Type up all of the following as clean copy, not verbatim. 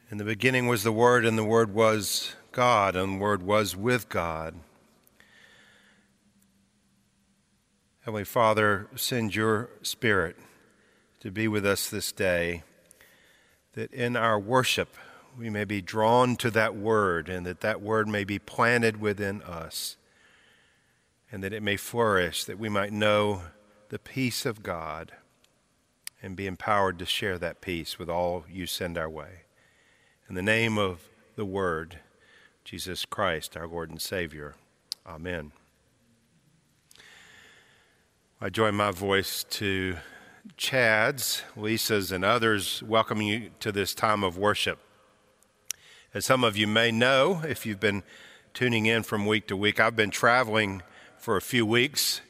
In the beginning was the Word, and the Word was God, and the Word was with God. Heavenly Father, send your Spirit to be with us this day, that in our worship we may be drawn to that Word, and that Word may be planted within us, and that it may flourish, that we might know the peace of God and be empowered to share that peace with all you send our way. In the name of the Word, Jesus Christ, our Lord and Savior. Amen. I join my voice to Chad's, Lisa's, and others welcoming you to this time of worship. As some of you may know, if you've been tuning in from week to week, I've been traveling for a few weeks.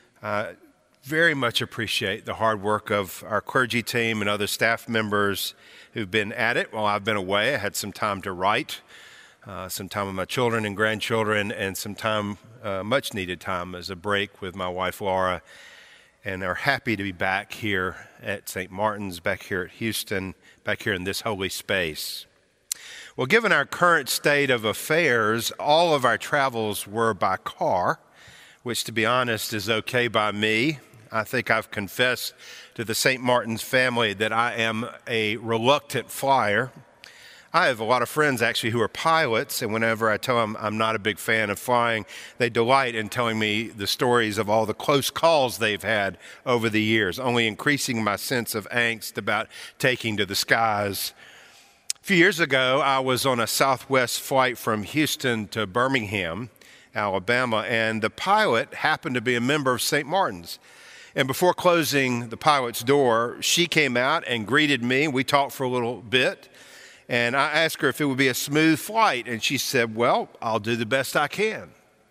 Very much appreciate the hard work of our clergy team and other staff members who've been at it while I've been away. I had some time to write, some time with my children and grandchildren, and some time, much needed time as a break with my wife Laura, and are happy to be back here at St. Martin's, back here at Houston, back here in this holy space. Well, given our current state of affairs, all of our travels were by car, which, to be honest, is okay by me. I think I've confessed to the St. Martin's family that I am a reluctant flyer. I have a lot of friends, actually, who are pilots, and whenever I tell them I'm not a big fan of flying, they delight in telling me the stories of all the close calls they've had over the years, only increasing my sense of angst about taking to the skies. A few years ago, I was on a Southwest flight from Houston to Birmingham, Alabama, and the pilot happened to be a member of St. Martin's. And before closing the pilot's door, she came out and greeted me. We talked for a little bit, and I asked her if it would be a smooth flight, and she said, "Well, I'll do the best I can."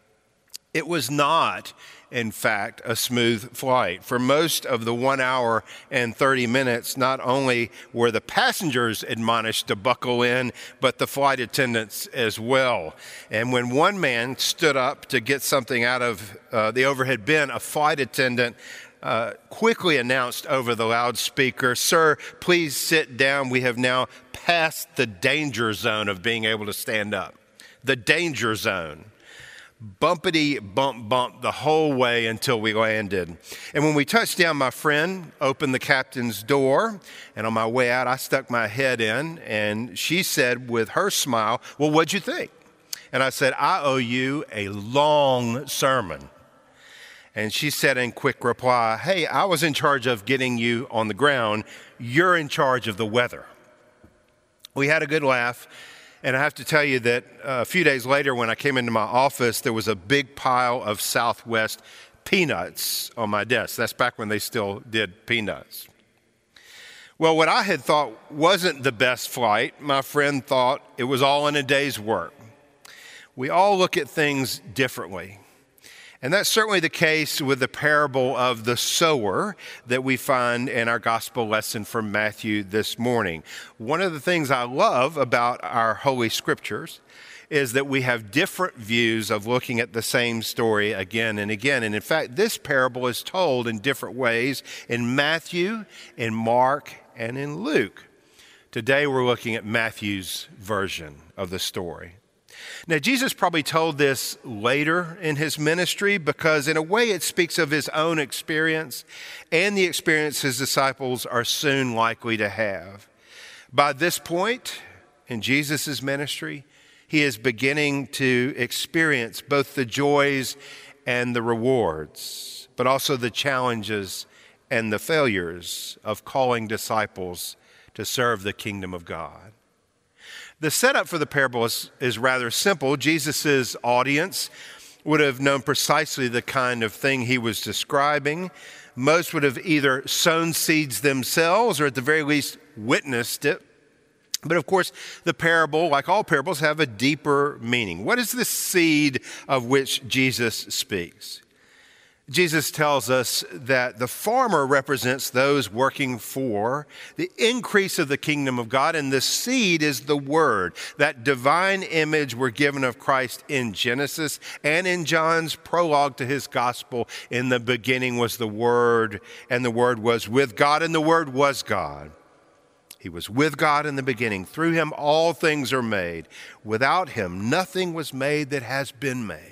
It was not, in fact, a smooth flight. For most of the 1 hour and 30 minutes, not only were the passengers admonished to buckle in, but the flight attendants as well. And when one man stood up to get something out of the overhead bin, a flight attendant quickly announced over the loudspeaker, "Sir, please sit down. We have now passed the danger zone of being able to stand up." The danger zone. Bumpity bump bump the whole way until we landed. And when we touched down, my friend opened the captain's door, and on my way out, I stuck my head in, and she said with her smile, "Well, what'd you think?" And I said, "I owe you a long sermon." And she said in quick reply, "Hey, I was in charge of getting you on the ground. You're in charge of the weather." We had a good laugh. And I have to tell you that a few days later when I came into my office, there was a big pile of Southwest peanuts on my desk. That's back when they still did peanuts. Well, what I had thought wasn't the best flight, my friend thought it was all in a day's work. We all look at things differently. And that's certainly the case with the parable of the sower that we find in our gospel lesson from Matthew this morning. One of the things I love about our Holy Scriptures is that we have different views of looking at the same story again and again. And in fact, this parable is told in different ways in Matthew, in Mark, and in Luke. Today we're looking at Matthew's version of the story. Now, Jesus probably told this later in his ministry because in a way it speaks of his own experience and the experience his disciples are soon likely to have. By this point in Jesus' ministry, he is beginning to experience both the joys and the rewards, but also the challenges and the failures of calling disciples to serve the kingdom of God. The setup for the parable is rather simple. Jesus' audience would have known precisely the kind of thing he was describing. Most would have either sown seeds themselves or at the very least witnessed it. But of course, the parable, like all parables, have a deeper meaning. What is the seed of which Jesus speaks? Jesus tells us that the farmer represents those working for the increase of the kingdom of God, and the seed is the Word, that divine image we're given of Christ in Genesis and in John's prologue to his gospel. In the beginning was the Word, and the Word was with God, and the Word was God. He was with God in the beginning. Through him all things are made. Without him nothing was made that has been made.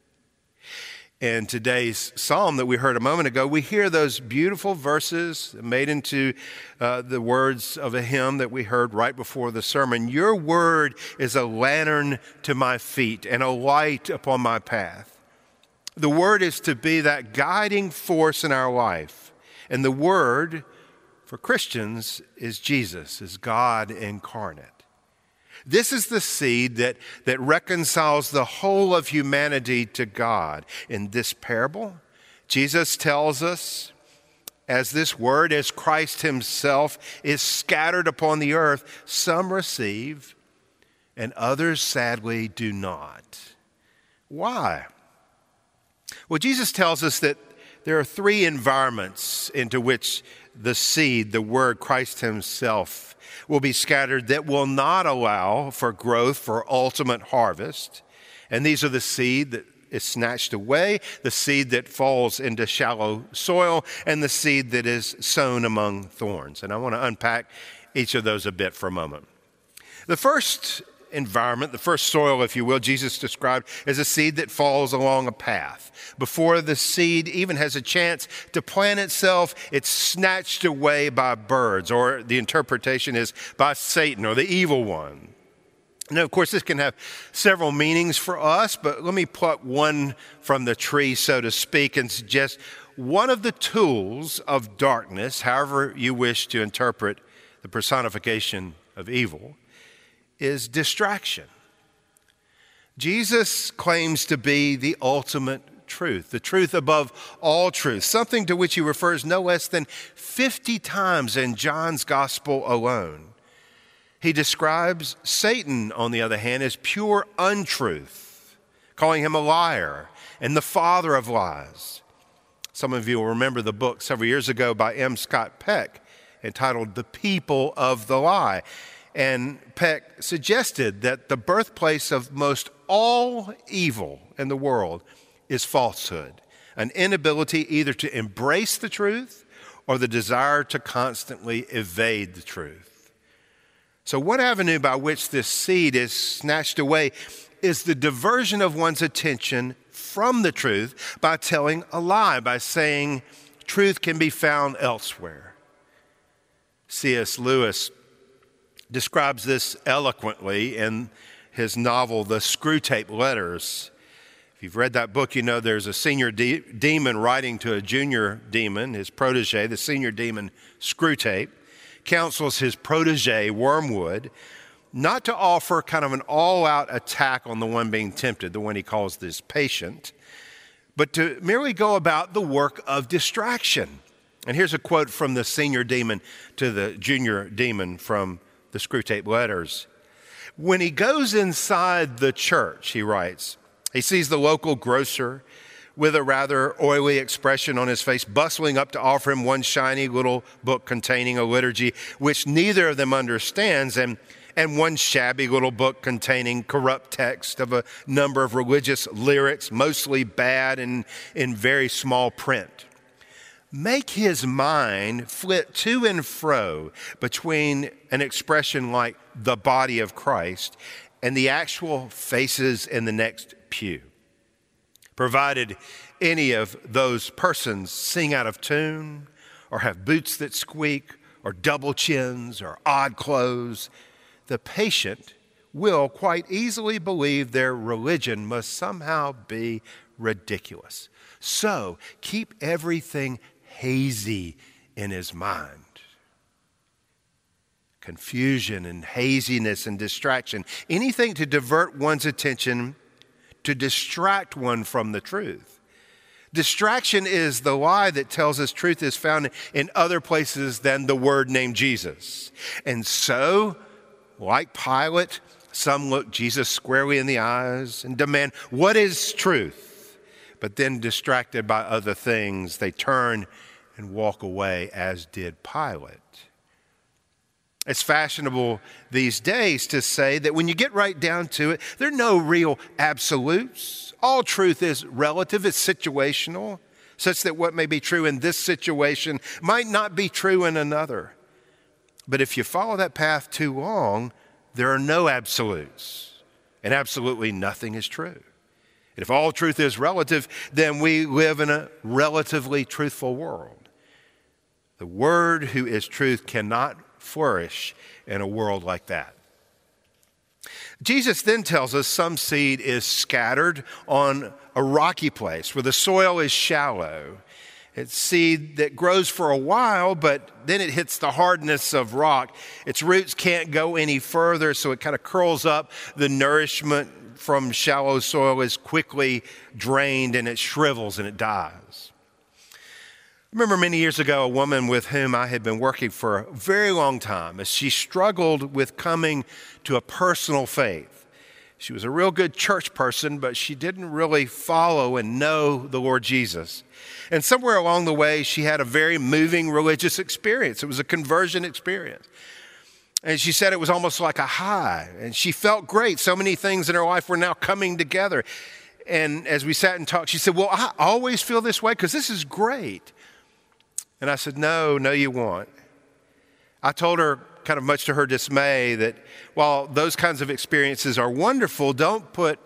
In today's psalm that we heard a moment ago, we hear those beautiful verses made into the words of a hymn that we heard right before the sermon. Your word is a lantern to my feet and a light upon my path. The word is to be that guiding force in our life. And the word for Christians is Jesus, is God incarnate. This is the seed that reconciles the whole of humanity to God. In this parable, Jesus tells us, as this word, as Christ himself is scattered upon the earth, some receive and others sadly do not. Why? Well, Jesus tells us that there are three environments into which the seed, the word, Christ himself, will be scattered that will not allow for growth, for ultimate harvest. And these are the seed that is snatched away, the seed that falls into shallow soil, and the seed that is sown among thorns. And I want to unpack each of those a bit for a moment. The first environment, the first soil, if you will, Jesus described as a seed that falls along a path. Before the seed even has a chance to plant itself, it's snatched away by birds, or the interpretation is by Satan or the evil one. Now, of course, this can have several meanings for us, but let me pluck one from the tree, so to speak, and suggest one of the tools of darkness, however you wish to interpret the personification of evil, is distraction. Jesus claims to be the ultimate truth, the truth above all truth, something to which he refers no less than 50 times in John's gospel alone. He describes Satan, on the other hand, as pure untruth, calling him a liar and the father of lies. Some of you will remember the book several years ago by M. Scott Peck entitled The People of the Lie. And Peck suggested that the birthplace of most all evil in the world is falsehood, an inability either to embrace the truth or the desire to constantly evade the truth. So one avenue by which this seed is snatched away is the diversion of one's attention from the truth by telling a lie, by saying truth can be found elsewhere. C.S. Lewis describes this eloquently in his novel, The Screwtape Letters. If you've read that book, you know there's a senior demon writing to a junior demon, his protege. The senior demon, Screwtape, counsels his protege, Wormwood, not to offer kind of an all-out attack on the one being tempted, the one he calls this patient, but to merely go about the work of distraction. And here's a quote from the senior demon to the junior demon from The Screwtape Letters. When he goes inside the church, he writes, he sees the local grocer with a rather oily expression on his face, bustling up to offer him one shiny little book containing a liturgy which neither of them understands, and one shabby little book containing corrupt text of a number of religious lyrics, mostly bad and in very small print. Make his mind flit to and fro between an expression like the body of Christ and the actual faces in the next pew. Provided any of those persons sing out of tune or have boots that squeak or double chins or odd clothes, the patient will quite easily believe their religion must somehow be ridiculous. So keep everything hazy in his mind. Confusion and haziness and distraction, anything to divert one's attention, to distract one from the truth. Distraction is the lie that tells us truth is found in other places than the word named Jesus. And so, like Pilate, some look Jesus squarely in the eyes and demand, what is truth? But then, distracted by other things, they turn and walk away, as did Pilate. It's fashionable these days to say that when you get right down to it, there are no real absolutes. All truth is relative, it's situational, such that what may be true in this situation might not be true in another. But if you follow that path too long, there are no absolutes, and absolutely nothing is true. And if all truth is relative, then we live in a relatively truthful world. The Word, who is truth, cannot flourish in a world like that. Jesus then tells us some seed is scattered on a rocky place where the soil is shallow. It's seed that grows for a while, but then it hits the hardness of rock. Its roots can't go any further, so it kind of curls up. The nourishment from shallow soil is quickly drained, and it shrivels and it dies. I remember many years ago a woman with whom I had been working for a very long time as she struggled with coming to a personal faith. She was a real good church person, but she didn't really follow and know the Lord Jesus. And somewhere along the way, she had a very moving religious experience. It was a conversion experience. And she said it was almost like a high, and she felt great. So many things in her life were now coming together. And as we sat and talked, she said, well, I always feel this way because this is great. And I said, no, you won't. I told her, kind of much to her dismay, that while those kinds of experiences are wonderful, don't put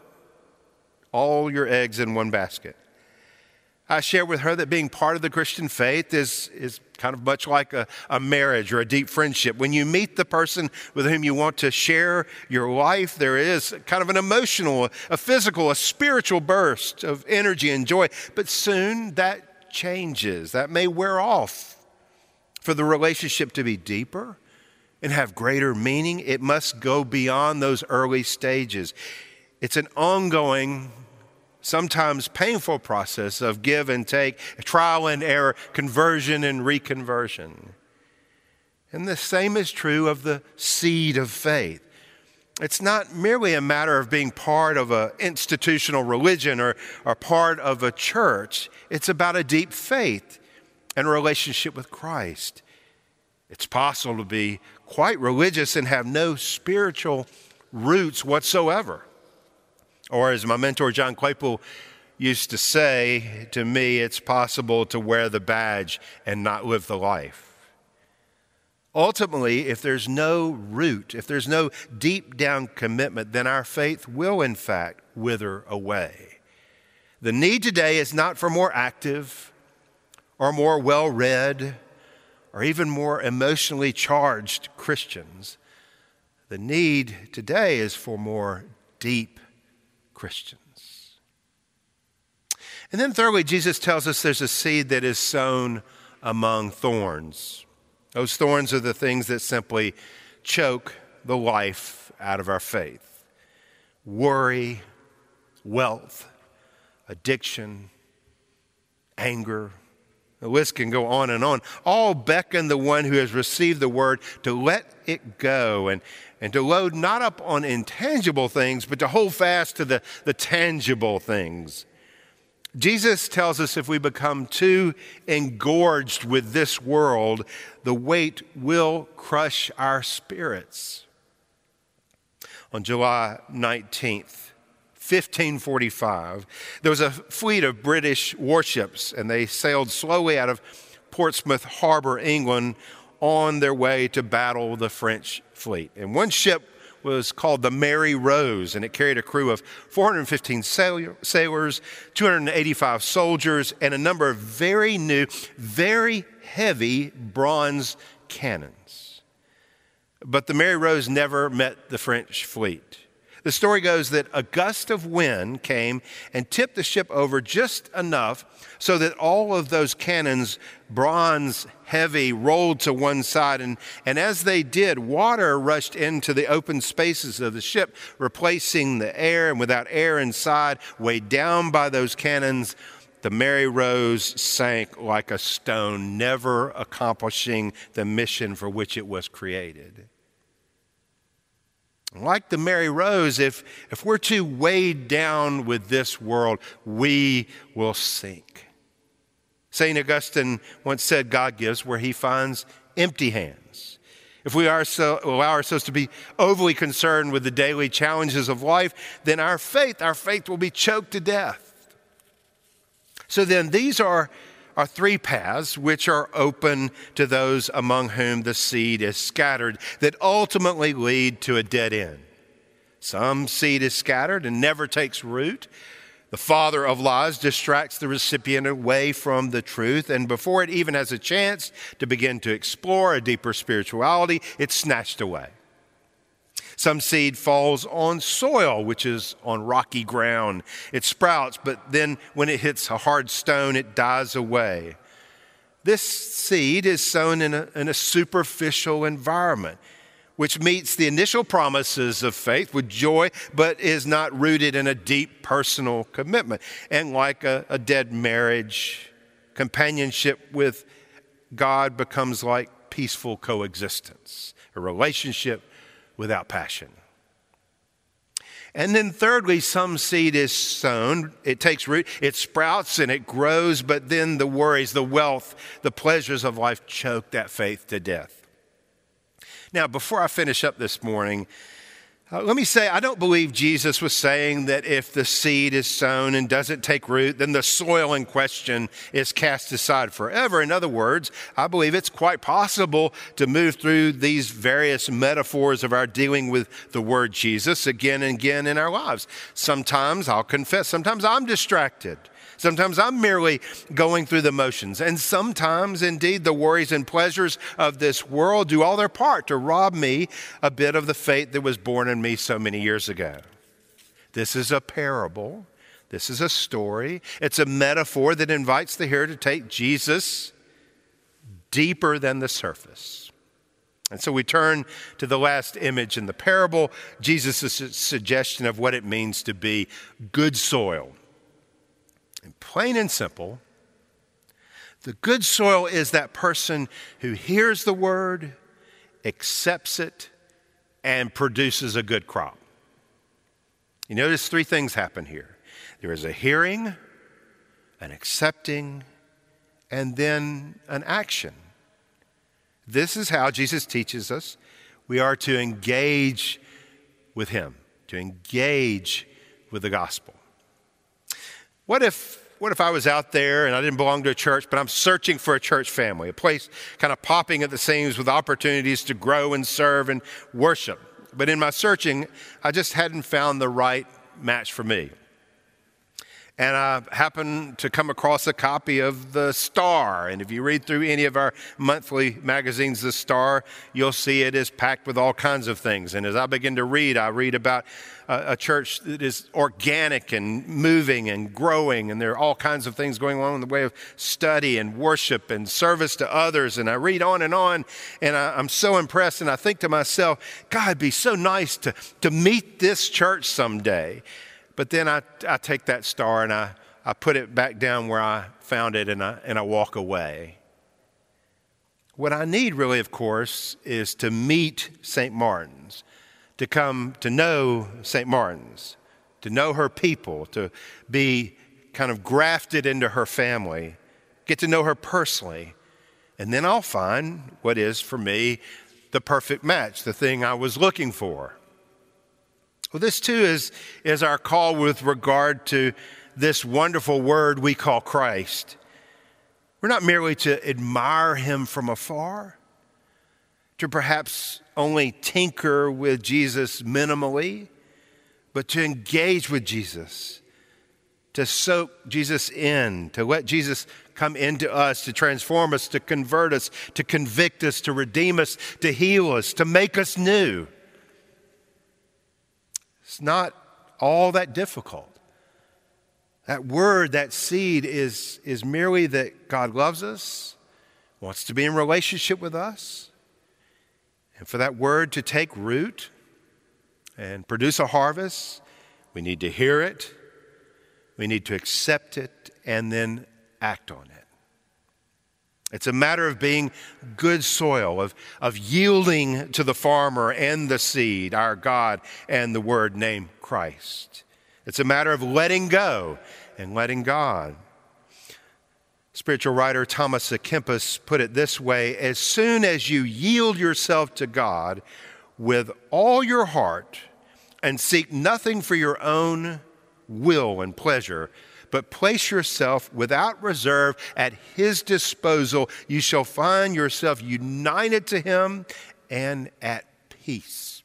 all your eggs in one basket. I shared with her that being part of the Christian faith is kind of much like a marriage or a deep friendship. When you meet the person with whom you want to share your life, there is kind of an emotional, a physical, a spiritual burst of energy and joy. But soon that changes. That may wear off. For the relationship to be deeper and have greater meaning, it must go beyond those early stages. It's an ongoing, sometimes painful process of give and take, trial and error, conversion and reconversion. And the same is true of the seed of faith. It's not merely a matter of being part of an institutional religion or part of a church. It's about a deep faith and a relationship with Christ. It's possible to be quite religious and have no spiritual roots whatsoever. Or as my mentor John Claypool used to say to me, it's possible to wear the badge and not live the life. Ultimately, if there's no root, if there's no deep down commitment, then our faith will in fact wither away. The need today is not for more active or more well-read or even more emotionally charged Christians. The need today is for more deep Christians. And then thirdly, Jesus tells us there's a seed that is sown among thorns. Those thorns are the things that simply choke the life out of our faith. Worry, wealth, addiction, anger. The list can go on and on. All beckon the one who has received the word to let it go and to load not up on intangible things, but to hold fast to the tangible things. Jesus tells us if we become too engorged with this world, the weight will crush our spirits. On July 19th, 1545, there was a fleet of British warships, and they sailed slowly out of Portsmouth Harbor, England, on their way to battle the French fleet. And one ship was called the Mary Rose, and it carried a crew of 415 sailors, 285 soldiers, and a number of very new, very heavy bronze cannons. But the Mary Rose never met the French fleet. The story goes that a gust of wind came and tipped the ship over just enough so that all of those cannons, bronze heavy, rolled to one side. And as they did, water rushed into the open spaces of the ship, replacing the air. And without air inside, weighed down by those cannons, the Mary Rose sank like a stone, never accomplishing the mission for which it was created. Like the Mary Rose, if we're too weighed down with this world, we will sink. St. Augustine once said, God gives where he finds empty hands. If we allow ourselves to be overly concerned with the daily challenges of life, then our faith will be choked to death. So then these are are three paths which are open to those among whom the seed is scattered that ultimately lead to a dead end. Some seed is scattered and never takes root. The father of lies distracts the recipient away from the truth, and before it even has a chance to begin to explore a deeper spirituality, it's snatched away. Some seed falls on soil, which is on rocky ground. It sprouts, but then when it hits a hard stone, it dies away. This seed is sown in a superficial environment, which meets the initial promises of faith with joy, but is not rooted in a deep personal commitment. And like a dead marriage, companionship with God becomes like peaceful coexistence, a relationship without passion. And then thirdly, some seed is sown, it takes root, it sprouts and it grows, but then the worries, the wealth, the pleasures of life choke that faith to death. Now, before I finish up this morning, let me say, I don't believe Jesus was saying that if the seed is sown and doesn't take root, then the soil in question is cast aside forever. In other words, I believe it's quite possible to move through these various metaphors of our dealing with the word Jesus again and again in our lives. Sometimes, I'll confess, sometimes I'm distracted. Sometimes I'm merely going through the motions. And sometimes, indeed, the worries and pleasures of this world do all their part to rob me a bit of the faith that was born in me so many years ago. This is a parable. This is a story. It's a metaphor that invites the hearer to take Jesus deeper than the surface. And so we turn to the last image in the parable, Jesus' suggestion of what it means to be good soil. And plain and simple, the good soil is that person who hears the word, accepts it, and produces a good crop. You notice three things happen here. There is a hearing, an accepting, and then an action. This is how Jesus teaches us we are to engage with him, to engage with the gospel. What if I was out there and I didn't belong to a church, but I'm searching for a church family, a place kind of popping at the seams with opportunities to grow and serve and worship. But in my searching, I just hadn't found the right match for me. And I happened to come across a copy of The Star. And if you read through any of our monthly magazines, The Star, you'll see it is packed with all kinds of things. And as I begin to read, I read about a church that is organic and moving and growing. And there are all kinds of things going on in the way of study and worship and service to others. And I read on. And I'm so impressed. And I think to myself, God, it'd be so nice to meet this church someday. But then I take that star and I put it back down where I found it and I walk away. What I need really, of course, is to meet St. Martin's, to come to know St. Martin's, to know her people, to be kind of grafted into her family, get to know her personally. And then I'll find what is, for me, the perfect match, the thing I was looking for. Well, this too is our call with regard to this wonderful word we call Christ. We're not merely to admire him from afar, to perhaps only tinker with Jesus minimally, but to engage with Jesus, to soak Jesus in, to let Jesus come into us, to transform us, to convert us, to convict us, to redeem us, to heal us, to make us new. It's not all that difficult. That word, that seed is merely that God loves us, wants to be in relationship with us. And for that word to take root and produce a harvest, we need to hear it, we need to accept it, and then act on it. It's a matter of being good soil, of yielding to the farmer and the seed, our God and the word named Christ. It's a matter of letting go and letting God. Spiritual writer Thomas à Kempis put it this way: as soon as you yield yourself to God with all your heart and seek nothing for your own will and pleasure, but place yourself without reserve at his disposal. You shall find yourself united to him and at peace.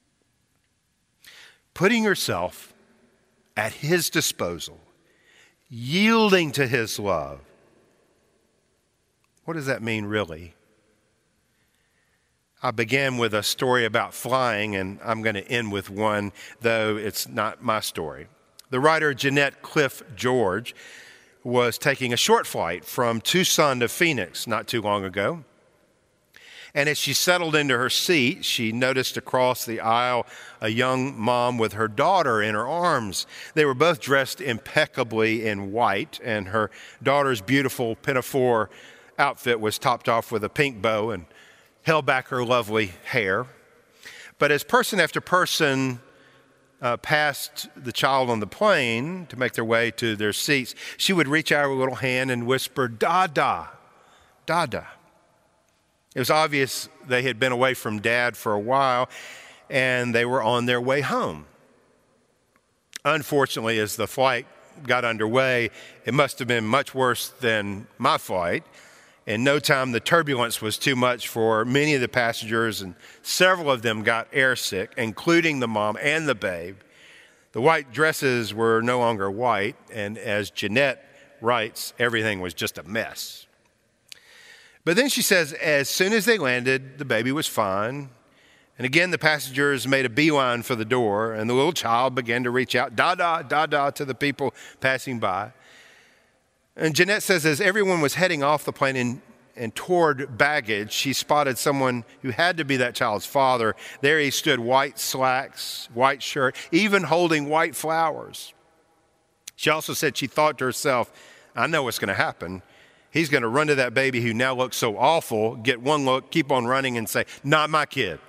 Putting yourself at his disposal, yielding to his love. What does that mean, really? I began with a story about flying, and I'm going to end with one, though it's not my story. The writer Jeanette Cliff George was taking a short flight from Tucson to Phoenix not too long ago. And as she settled into her seat, she noticed across the aisle a young mom with her daughter in her arms. They were both dressed impeccably in white, and her daughter's beautiful pinafore outfit was topped off with a pink bow and held back her lovely hair. But as person after person passed the child on the plane to make their way to their seats, she would reach out her little hand and whisper, "Dada, Dada." It was obvious they had been away from Dad for a while, and they were on their way home. Unfortunately, as the flight got underway, it must have been much worse than my flight. In no time, the turbulence was too much for many of the passengers, and several of them got airsick, including the mom and the babe. The white dresses were no longer white, and as Jeanette writes, everything was just a mess. But then she says, as soon as they landed, the baby was fine. And again, the passengers made a beeline for the door, and the little child began to reach out, "Dada, Dada," to the people passing by. And Jeanette says, as everyone was heading off the plane and toward baggage, she spotted someone who had to be that child's father. There he stood, white slacks, white shirt, even holding white flowers. She also said she thought to herself, I know what's going to happen. He's going to run to that baby who now looks so awful, get one look, keep on running and say, "Not my kid."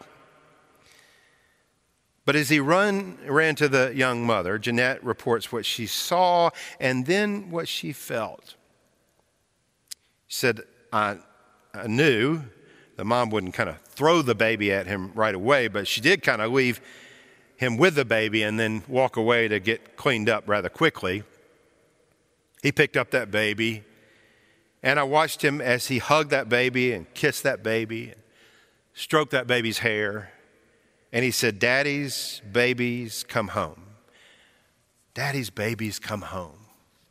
But as he ran to the young mother, Jeanette reports what she saw and then what she felt. She said, I knew the mom wouldn't kind of throw the baby at him right away, but she did kind of leave him with the baby and then walk away to get cleaned up rather quickly. He picked up that baby, and I watched him as he hugged that baby and kissed that baby, and stroked that baby's hair. And he said, "Daddy's babies come home. Daddy's babies come home."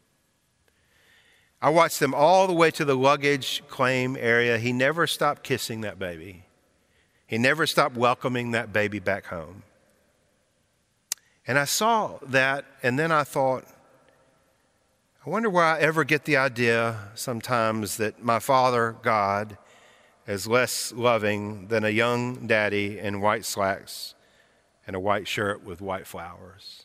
I watched them all the way to the luggage claim area. He never stopped kissing that baby. He never stopped welcoming that baby back home. And I saw that, and then I thought, I wonder where I ever get the idea sometimes that my Father, God, is less loving than a young daddy in white slacks and a white shirt with white flowers.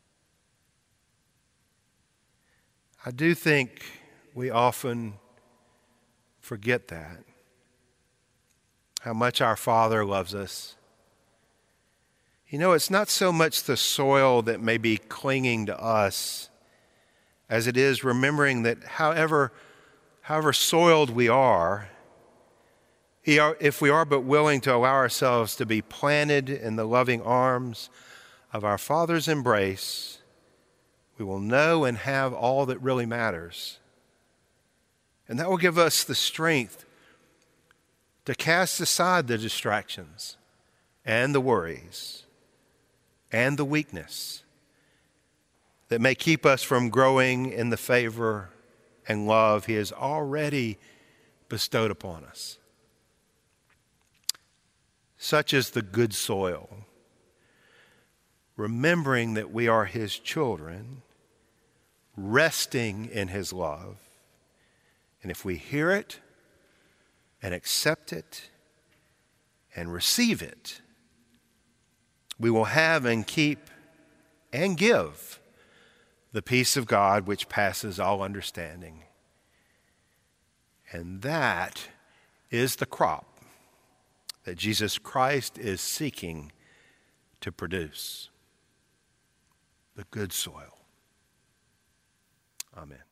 I do think we often forget that, how much our Father loves us. You know, it's not so much the soil that may be clinging to us as it is remembering that however soiled we are, if we are but willing to allow ourselves to be planted in the loving arms of our Father's embrace, we will know and have all that really matters. And that will give us the strength to cast aside the distractions and the worries and the weakness that may keep us from growing in the favor and love He has already bestowed upon us. Such is the good soil, remembering that we are His children, resting in His love. And if we hear it and accept it and receive it, we will have and keep and give the peace of God which passes all understanding. And that is the crop that Jesus Christ is seeking to produce. The good soil. Amen.